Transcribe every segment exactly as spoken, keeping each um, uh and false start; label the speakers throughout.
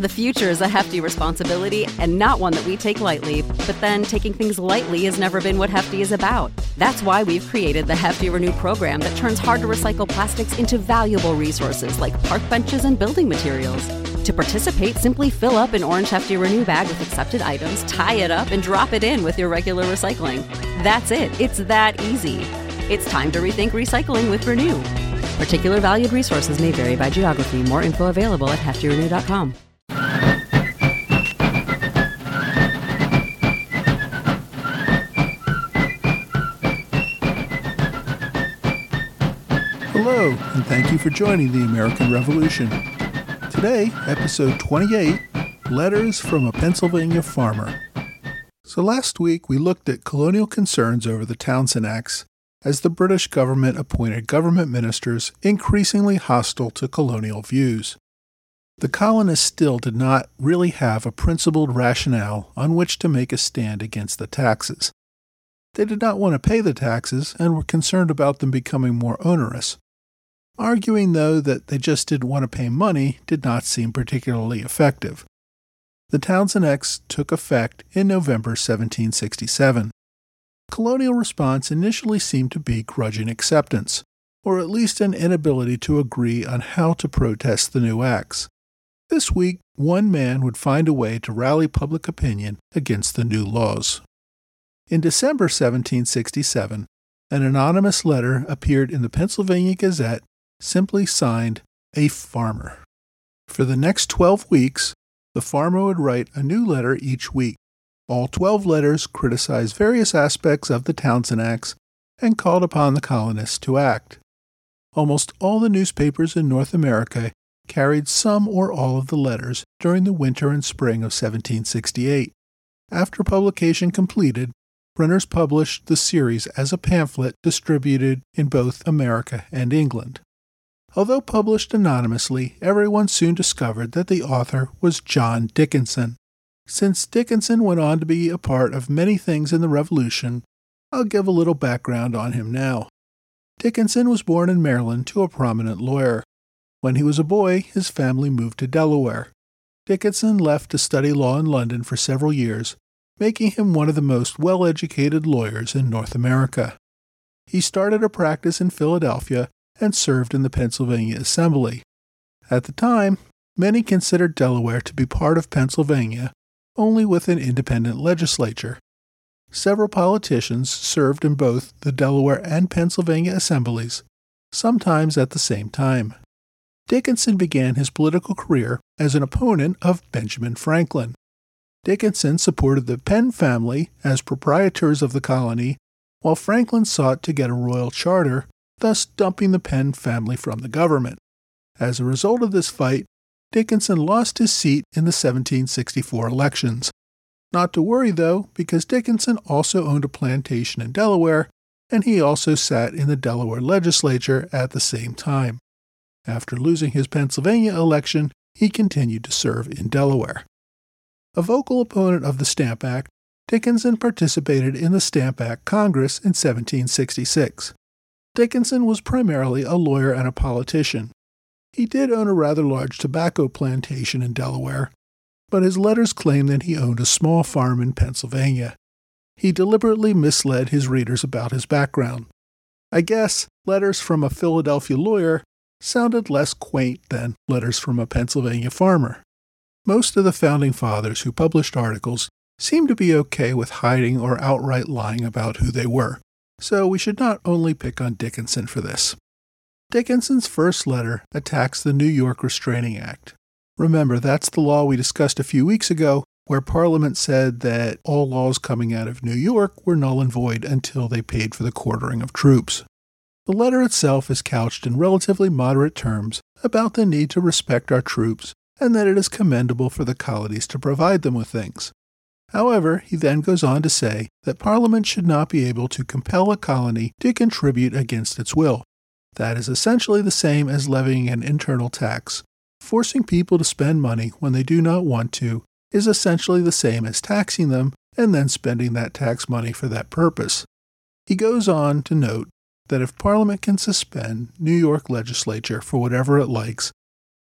Speaker 1: The future is a hefty responsibility and not one that we take lightly, but then taking things lightly has never been what Hefty is about. That's why we've created the Hefty Renew program that turns hard-to-recycle plastics into valuable resources like park benches and building materials. To participate, simply fill up an orange Hefty Renew bag with accepted items, tie it up, and drop it in with your regular recycling. That's it. It's that easy. It's time to rethink recycling with Renew. Particular valued resources may vary by geography. More info available at hefty renew dot com.
Speaker 2: Hello, and thank you for joining the American Revolution. Today, episode twenty-eight, Letters from a Pennsylvania Farmer. So last week, we looked at colonial concerns over the Townshend Acts as the British government appointed government ministers increasingly hostile to colonial views. The colonists still did not really have a principled rationale on which to make a stand against the taxes. They did not want to pay the taxes and were concerned about them becoming more onerous. Arguing, though, that they just didn't want to pay money did not seem particularly effective. The Townshend Acts took effect in November seventeen sixty-seven. Colonial response initially seemed to be grudging acceptance, or at least an inability to agree on how to protest the new acts. This week, one man would find a way to rally public opinion against the new laws. In December seventeen sixty-seven, an anonymous letter appeared in the Pennsylvania Gazette, simply signed, "A Farmer." For the next twelve weeks, the farmer would write a new letter each week. All twelve letters criticized various aspects of the Townshend Acts and called upon the colonists to act. Almost all the newspapers in North America carried some or all of the letters during the winter and spring of seventeen sixty-eight. After publication completed, printers published the series as a pamphlet distributed in both America and England. Although published anonymously, everyone soon discovered that the author was John Dickinson. Since Dickinson went on to be a part of many things in the Revolution, I'll give a little background on him now. Dickinson was born in Maryland to a prominent lawyer. When he was a boy, his family moved to Delaware. Dickinson left to study law in London for several years, making him one of the most well-educated lawyers in North America. He started a practice in Philadelphia and served in the Pennsylvania Assembly. At the time, many considered Delaware to be part of Pennsylvania, only with an independent legislature. Several politicians served in both the Delaware and Pennsylvania assemblies, sometimes at the same time. Dickinson began his political career as an opponent of Benjamin Franklin. Dickinson supported the Penn family as proprietors of the colony, while Franklin sought to get a royal charter, thus dumping the Penn family from the government. As a result of this fight, Dickinson lost his seat in the seventeen sixty-four elections. Not to worry, though, because Dickinson also owned a plantation in Delaware, and he also sat in the Delaware legislature at the same time. After losing his Pennsylvania election, he continued to serve in Delaware. A vocal opponent of the Stamp Act, Dickinson participated in the Stamp Act Congress in seventeen sixty-six. Dickinson was primarily a lawyer and a politician. He did own a rather large tobacco plantation in Delaware, but his letters claim that he owned a small farm in Pennsylvania. He deliberately misled his readers about his background. I guess letters from a Philadelphia lawyer sounded less quaint than letters from a Pennsylvania farmer. Most of the Founding Fathers who published articles seemed to be okay with hiding or outright lying about who they were, so we should not only pick on Dickinson for this. Dickinson's first letter attacks the New York Restraining Act. Remember, that's the law we discussed a few weeks ago, where Parliament said that all laws coming out of New York were null and void until they paid for the quartering of troops. The letter itself is couched in relatively moderate terms about the need to respect our troops and that it is commendable for the colonies to provide them with things. However, he then goes on to say that Parliament should not be able to compel a colony to contribute against its will. That is essentially the same as levying an internal tax. Forcing people to spend money when they do not want to is essentially the same as taxing them and then spending that tax money for that purpose. He goes on to note that if Parliament can suspend New York legislature for whatever it likes,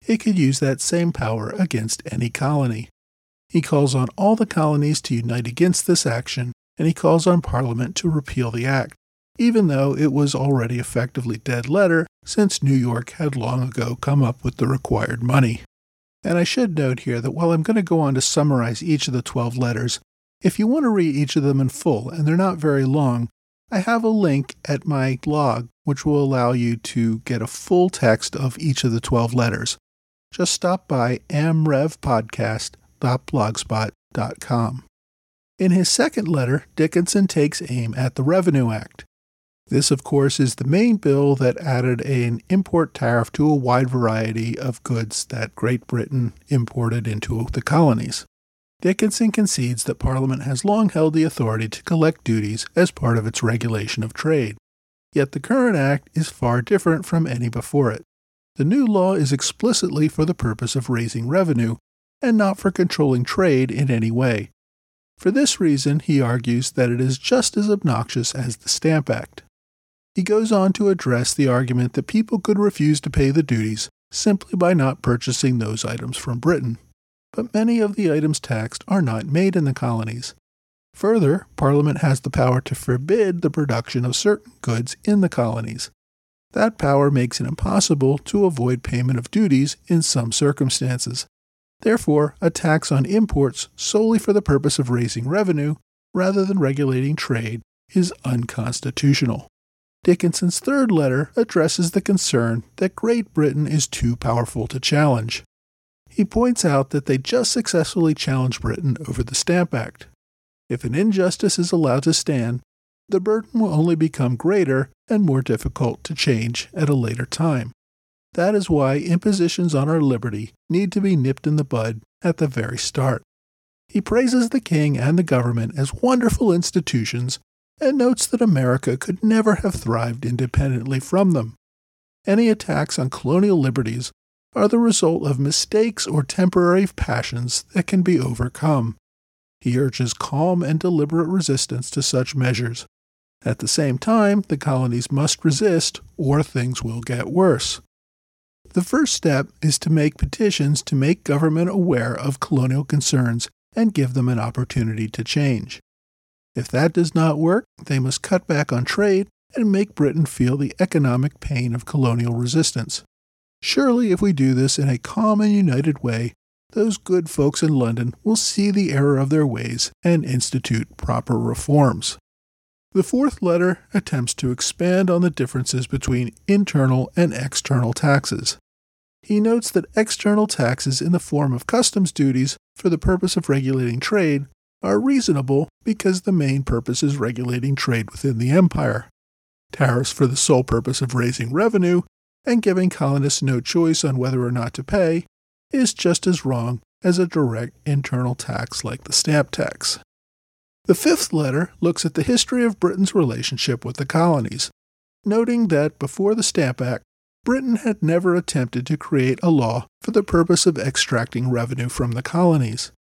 Speaker 2: it could use that same power against any colony. He calls on all the colonies to unite against this action, and he calls on Parliament to repeal the act, even though it was already effectively dead letter since New York had long ago come up with the required money. And I should note here that while I'm going to go on to summarize each of the twelve letters, if you want to read each of them in full, and they're not very long, I have a link at my blog which will allow you to get a full text of each of the twelve letters. Just stop by am rev podcast dot blogspot dot com. In his second letter, Dickinson takes aim at the Revenue Act. This, of course, is the main bill that added an import tariff to a wide variety of goods that Great Britain imported into the colonies. Dickinson concedes that Parliament has long held the authority to collect duties as part of its regulation of trade. Yet the current act is far different from any before it. The new law is explicitly for the purpose of raising revenue, and not for controlling trade in any way. For this reason, he argues that it is just as obnoxious as the Stamp Act. He goes on to address the argument that people could refuse to pay the duties simply by not purchasing those items from Britain. But many of the items taxed are not made in the colonies. Further, Parliament has the power to forbid the production of certain goods in the colonies. That power makes it impossible to avoid payment of duties in some circumstances. Therefore, a tax on imports solely for the purpose of raising revenue, rather than regulating trade, is unconstitutional. Dickinson's third letter addresses the concern that Great Britain is too powerful to challenge. He points out that they just successfully challenged Britain over the Stamp Act. If an injustice is allowed to stand, the burden will only become greater and more difficult to change at a later time. That is why impositions on our liberty need to be nipped in the bud at the very start. He praises the king and the government as wonderful institutions and notes that America could never have thrived independently from them. Any attacks on colonial liberties are the result of mistakes or temporary passions that can be overcome. He urges calm and deliberate resistance to such measures. At the same time, the colonies must resist, or things will get worse. The first step is to make petitions to make government aware of colonial concerns and give them an opportunity to change. If that does not work, they must cut back on trade and make Britain feel the economic pain of colonial resistance. Surely, if we do this in a calm and united way, those good folks in London will see the error of their ways and institute proper reforms. The fourth letter attempts to expand on the differences between internal and external taxes. He notes that external taxes in the form of customs duties for the purpose of regulating trade are reasonable because the main purpose is regulating trade within the empire. Tariffs for the sole purpose of raising revenue and giving colonists no choice on whether or not to pay is just as wrong as a direct internal tax like the stamp tax. The fifth letter looks at the history of Britain's relationship with the colonies, noting that before the Stamp Act, Britain had never attempted to create a law for the purpose of extracting revenue from the colonies.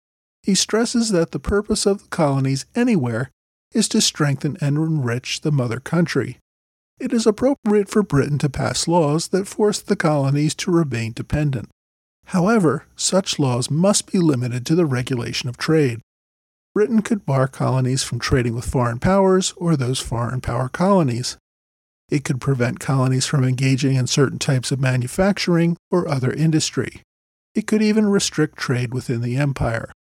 Speaker 2: He stresses that the purpose of the colonies anywhere is to strengthen and enrich the mother country. It is appropriate for Britain to pass laws that force the colonies to remain dependent. However, such laws must be limited to the regulation of trade. Britain could bar colonies from trading with foreign powers or those foreign power colonies. It could prevent colonies from engaging in certain types of manufacturing or other industry. It could even restrict trade within the empire.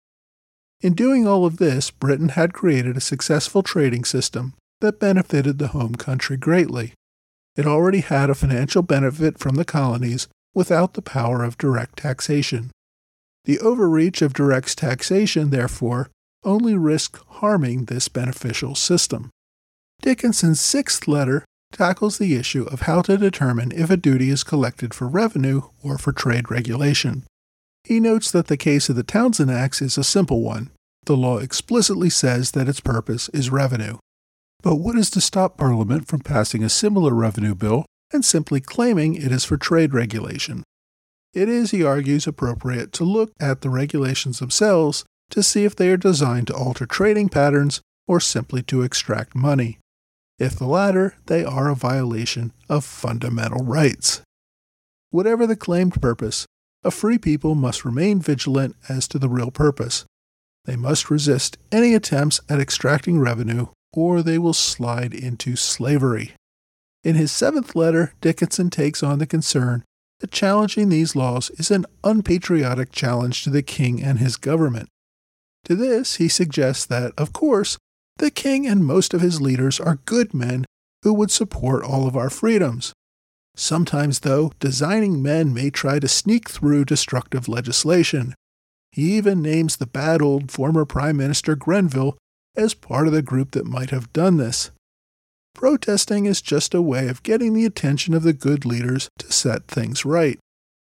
Speaker 2: In doing all of this, Britain had created a successful trading system that benefited the home country greatly. It already had a financial benefit from the colonies without the power of direct taxation. The overreach of direct taxation, therefore, only risked harming this beneficial system. Dickinson's sixth letter tackles the issue of how to determine if a duty is collected for revenue or for trade regulation. He notes that the case of the Townshend Acts is a simple one. The law explicitly says that its purpose is revenue. But what is to stop Parliament from passing a similar revenue bill and simply claiming it is for trade regulation? It is, he argues, appropriate to look at the regulations themselves to see if they are designed to alter trading patterns or simply to extract money. If the latter, they are a violation of fundamental rights. Whatever the claimed purpose, a free people must remain vigilant as to the real purpose. They must resist any attempts at extracting revenue, or they will slide into slavery. In his seventh letter, Dickinson takes on the concern that challenging these laws is an unpatriotic challenge to the king and his government. To this, he suggests that, of course, the king and most of his leaders are good men who would support all of our freedoms. Sometimes, though, designing men may try to sneak through destructive legislation. He even names the bad old former Prime Minister Grenville as part of the group that might have done this. Protesting is just a way of getting the attention of the good leaders to set things right.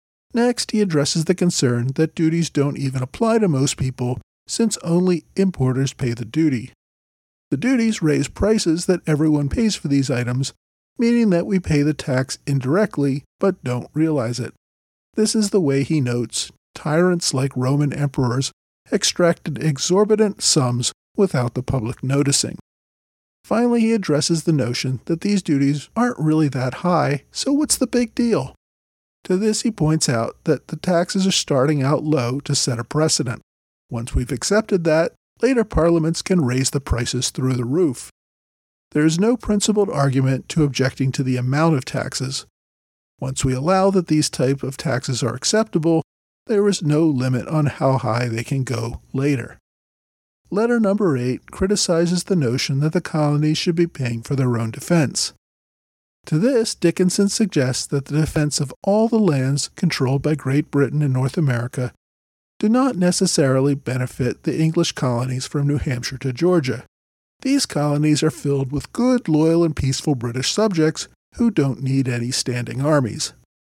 Speaker 2: Next, he addresses the concern that duties don't even apply to most people, since only importers pay the duty. The duties raise prices that everyone pays for these items, meaning that we pay the tax indirectly but don't realize it. This is the way, he notes, tyrants like Roman emperors extracted exorbitant sums without the public noticing. Finally, he addresses the notion that these duties aren't really that high, so what's the big deal? To this, he points out that the taxes are starting out low to set a precedent. Once we've accepted that, later parliaments can raise the prices through the roof. There is no principled argument to objecting to the amount of taxes. Once we allow that these type of taxes are acceptable, there is no limit on how high they can go later. Letter number eight criticizes the notion that the colonies should be paying for their own defense. To this, Dickinson suggests that the defense of all the lands controlled by Great Britain and North America do not necessarily benefit the English colonies from New Hampshire to Georgia. These colonies are filled with good, loyal, and peaceful British subjects who don't need any standing armies.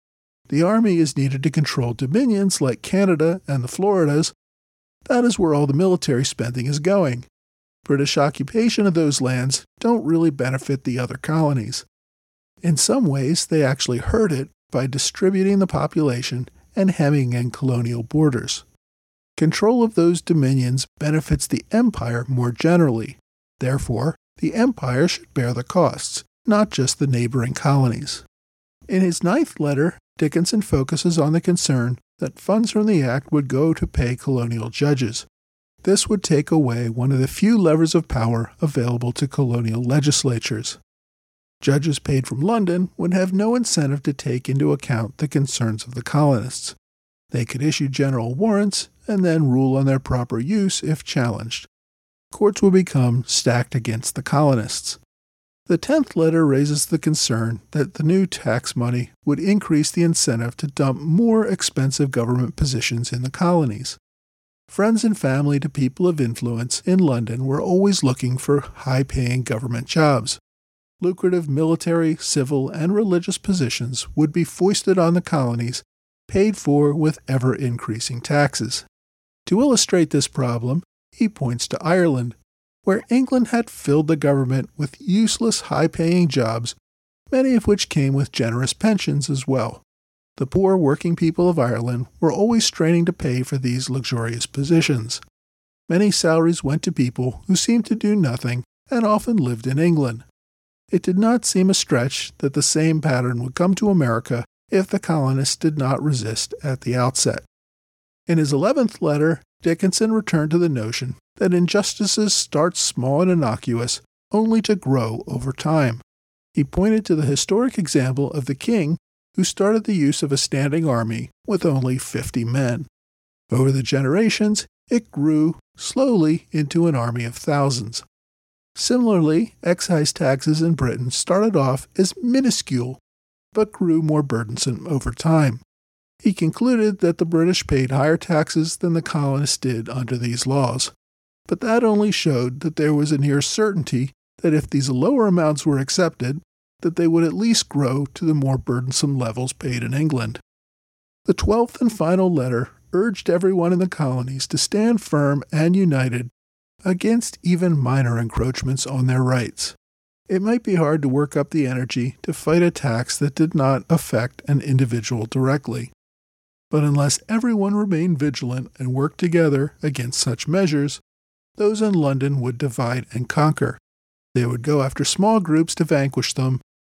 Speaker 2: The army is needed to control dominions like Canada and the Floridas. That is where all the military spending is going. British occupation of those lands don't really benefit the other colonies. In some ways, they actually hurt it by distributing the population and hemming in colonial borders. Control of those dominions benefits the empire more generally. Therefore, the empire should bear the costs, not just the neighboring colonies. In his ninth letter, Dickinson focuses on the concern that funds from the Act would go to pay colonial judges. This would take away one of the few levers of power available to colonial legislatures. Judges paid from London would have no incentive to take into account the concerns of the colonists. They could issue general warrants and then rule on their proper use if challenged. Courts would become stacked against the colonists. The tenth letter raises the concern that the new tax money would increase the incentive to dump more expensive government positions in the colonies. Friends and family to people of influence in London were always looking for high-paying government jobs. Lucrative military, civil, and religious positions would be foisted on the colonies, paid for with ever-increasing taxes. To illustrate this problem, he points to Ireland, where England had filled the government with useless high-paying jobs, many of which came with generous pensions as well. The poor working people of Ireland were always straining to pay for these luxurious positions. Many salaries went to people who seemed to do nothing and often lived in England. It did not seem a stretch that the same pattern would come to America if the colonists did not resist at the outset. In his eleventh letter, Dickinson returned to the notion that injustices start small and innocuous, only to grow over time. He pointed to the historic example of the king who started the use of a standing army with only fifty men. Over the generations, it grew slowly into an army of thousands. Similarly, excise taxes in Britain started off as minuscule, but grew more burdensome over time. He concluded that the British paid higher taxes than the colonists did under these laws, but that only showed that there was a near certainty that if these lower amounts were accepted, that they would at least grow to the more burdensome levels paid in England. The twelfth and final letter urged everyone in the colonies to stand firm and united against even minor encroachments on their rights. It might be hard to work up the energy to fight a tax that did not affect an individual directly. But unless everyone remained vigilant and worked together against such measures, those in London would divide and conquer. They would go after small groups to vanquish them,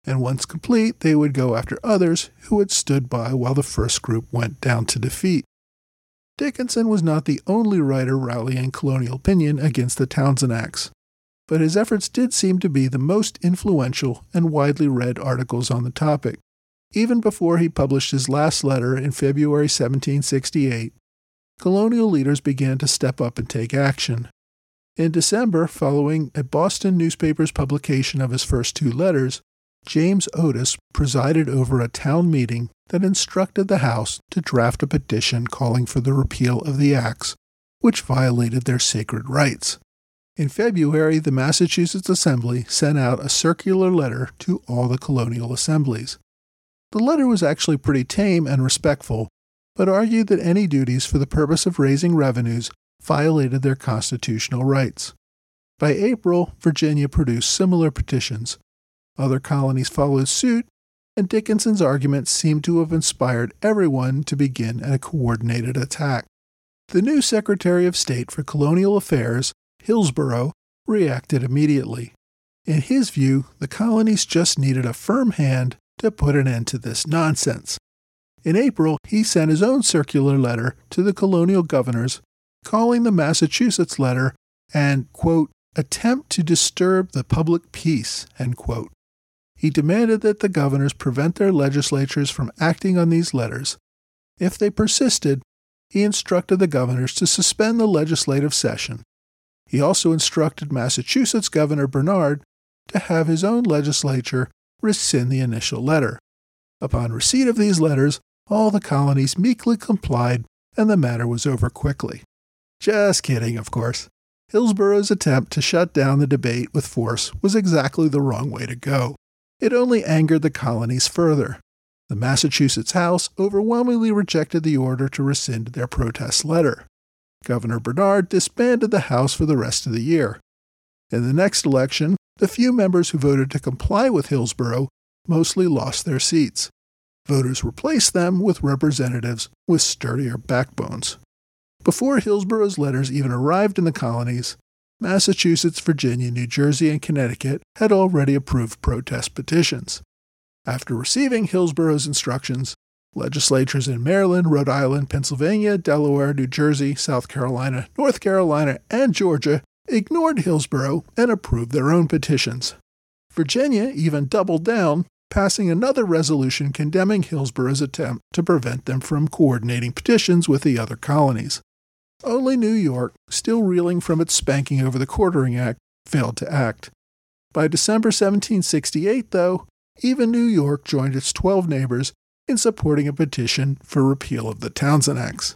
Speaker 2: and once complete, they would go after others who had stood by while the first group went down to defeat. Dickinson was not the only writer rallying colonial opinion against the Townshend Acts, but his efforts did seem to be the most influential and widely read articles on the topic. Even before he published his last letter in February seventeen sixty-eight, colonial leaders began to step up and take action. In December, following a Boston newspaper's publication of his first two letters, James Otis presided over a town meeting that instructed the House to draft a petition calling for the repeal of the acts, which violated their sacred rights. In February, the Massachusetts Assembly sent out a circular letter to all the colonial assemblies. The letter was actually pretty tame and respectful, but argued that any duties for the purpose of raising revenues violated their constitutional rights. By April, Virginia produced similar petitions. Other colonies followed suit, and Dickinson's arguments seemed to have inspired everyone to begin a coordinated attack. The new Secretary of State for Colonial Affairs, Hillsborough, reacted immediately. In his view, the colonies just needed a firm hand to put an end to this nonsense. In April, he sent his own circular letter to the colonial governors, calling the Massachusetts letter an, quote, attempt to disturb the public peace, end quote. He demanded that the governors prevent their legislatures from acting on these letters. If they persisted, he instructed the governors to suspend the legislative session. He also instructed Massachusetts Governor Bernard to have his own legislature rescind the initial letter. Upon receipt of these letters, all the colonies meekly complied, and the matter was over quickly. Just kidding, of course. Hillsborough's attempt to shut down the debate with force was exactly the wrong way to go. It only angered the colonies further. The Massachusetts House overwhelmingly rejected the order to rescind their protest letter. Governor Bernard disbanded the House for the rest of the year. In the next election, the few members who voted to comply with Hillsborough mostly lost their seats. Voters replaced them with representatives with sturdier backbones. Before Hillsborough's letters even arrived in the colonies, Massachusetts, Virginia, New Jersey, and Connecticut had already approved protest petitions. After receiving Hillsborough's instructions, legislatures in Maryland, Rhode Island, Pennsylvania, Delaware, New Jersey, South Carolina, North Carolina, and Georgia ignored Hillsborough and approved their own petitions. Virginia even doubled down, passing another resolution condemning Hillsborough's attempt to prevent them from coordinating petitions with the other colonies. Only New York, still reeling from its spanking over the Quartering Act, failed to act. By December seventeen sixty-eight, though, even New York joined its twelve neighbors in supporting a petition for repeal of the Townshend Acts.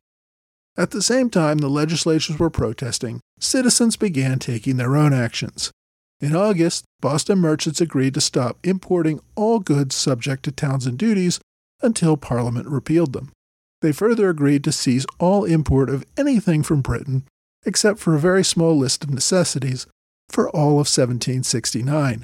Speaker 2: At the same time the legislatures were protesting, citizens began taking their own actions. In August, Boston merchants agreed to stop importing all goods subject to Townshend duties until Parliament repealed them. They further agreed to cease all import of anything from Britain, except for a very small list of necessities, for all of seventeen sixty-nine.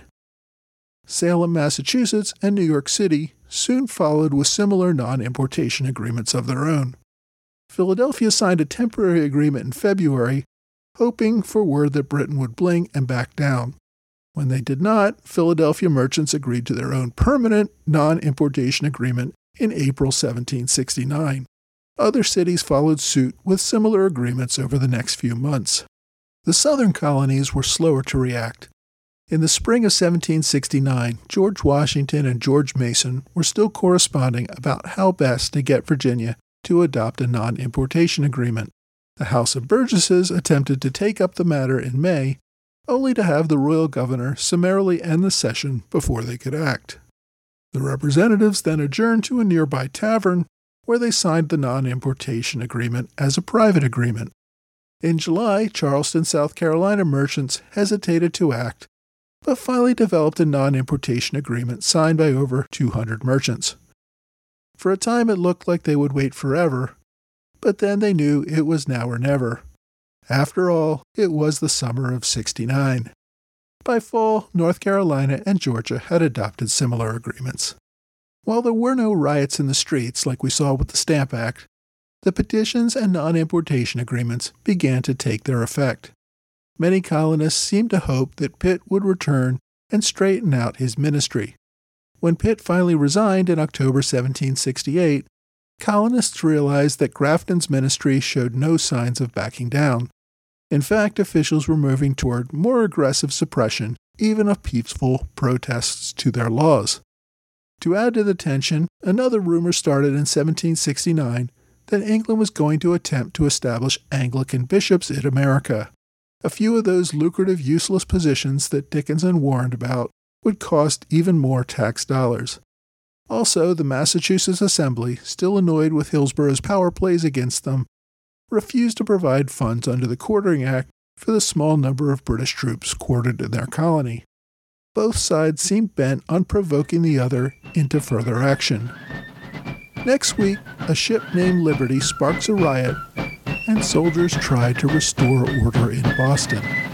Speaker 2: Salem, Massachusetts, and New York City soon followed with similar non-importation agreements of their own. Philadelphia signed a temporary agreement in February, hoping for word that Britain would blink and back down. When they did not, Philadelphia merchants agreed to their own permanent non-importation agreement in April seventeen sixty-nine. Other cities followed suit with similar agreements over the next few months. The southern colonies were slower to react. In the spring of seventeen sixty-nine, George Washington and George Mason were still corresponding about how best to get Virginia to adopt a non-importation agreement. The House of Burgesses attempted to take up the matter in May, only to have the royal governor summarily end the session before they could act. The representatives then adjourned to a nearby tavern, where they signed the non-importation agreement as a private agreement. In July, Charleston, South Carolina merchants hesitated to act, but finally developed a non-importation agreement signed by over two hundred merchants. For a time it looked like they would wait forever, but then they knew it was now or never. After all, it was the summer of sixty-nine. By fall, North Carolina and Georgia had adopted similar agreements. While there were no riots in the streets like we saw with the Stamp Act, the petitions and non-importation agreements began to take their effect. Many colonists seemed to hope that Pitt would return and straighten out his ministry. When Pitt finally resigned in October seventeen sixty-eight, colonists realized that Grafton's ministry showed no signs of backing down. In fact, officials were moving toward more aggressive suppression, even of peaceful protests to their laws. To add to the tension, another rumor started in seventeen sixty-nine that England was going to attempt to establish Anglican bishops in America. A few of those lucrative, useless positions that Dickinson warned about would cost even more tax dollars. Also, the Massachusetts Assembly, still annoyed with Hillsborough's power plays against them, refused to provide funds under the Quartering Act for the small number of British troops quartered in their colony. Both sides seemed bent on provoking the other into further action. Next week, a ship named Liberty sparks a riot, and soldiers try to restore order in Boston.